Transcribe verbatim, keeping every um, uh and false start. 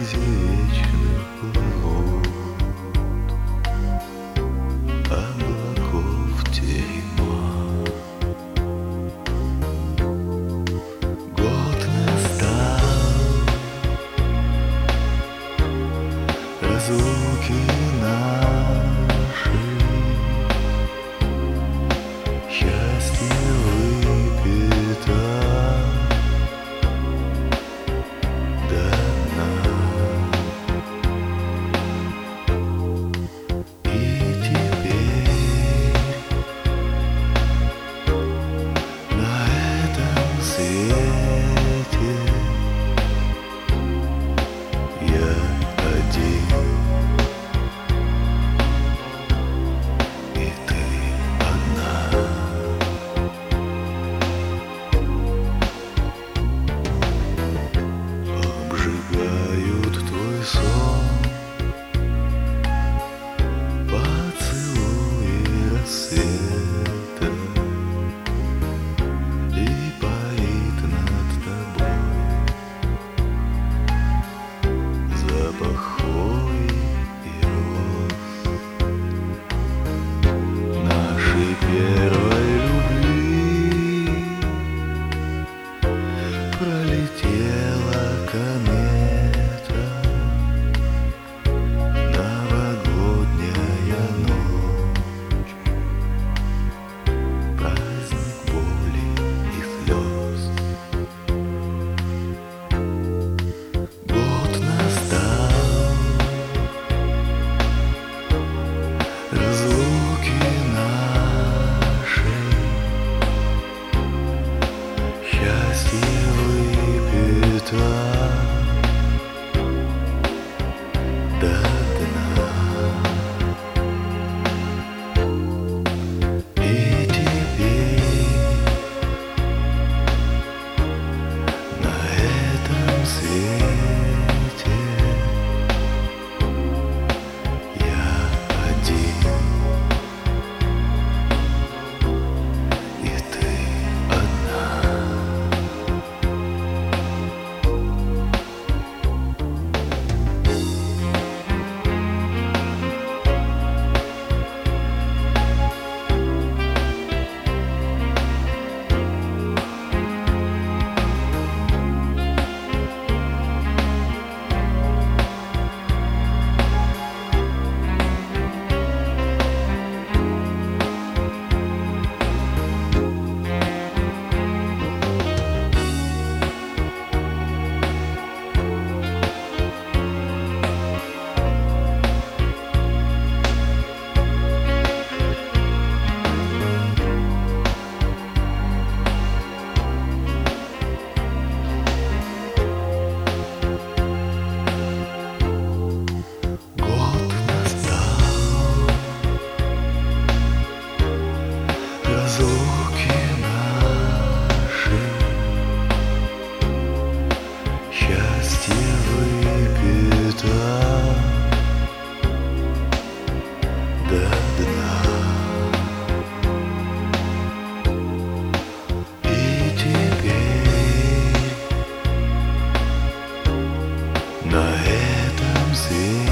где вечно плывут облаков тьма. Год настал разлуки наши, счастье выпито до дна. И теперь на этом свете я один, и ты одна. Обжигают твой сон поцелуи рассвета, и парит над тобой запах хвои и роз нашей первой любви. Пролетела комета, новогодняя ночь, праздник боли и слез. Год настал разлуки нашей, счастье выпито до дна. И теперь на этом свете я один, и ты одна. Год настал разлуки наши, счастье выпито до дна. И теперь на этом свете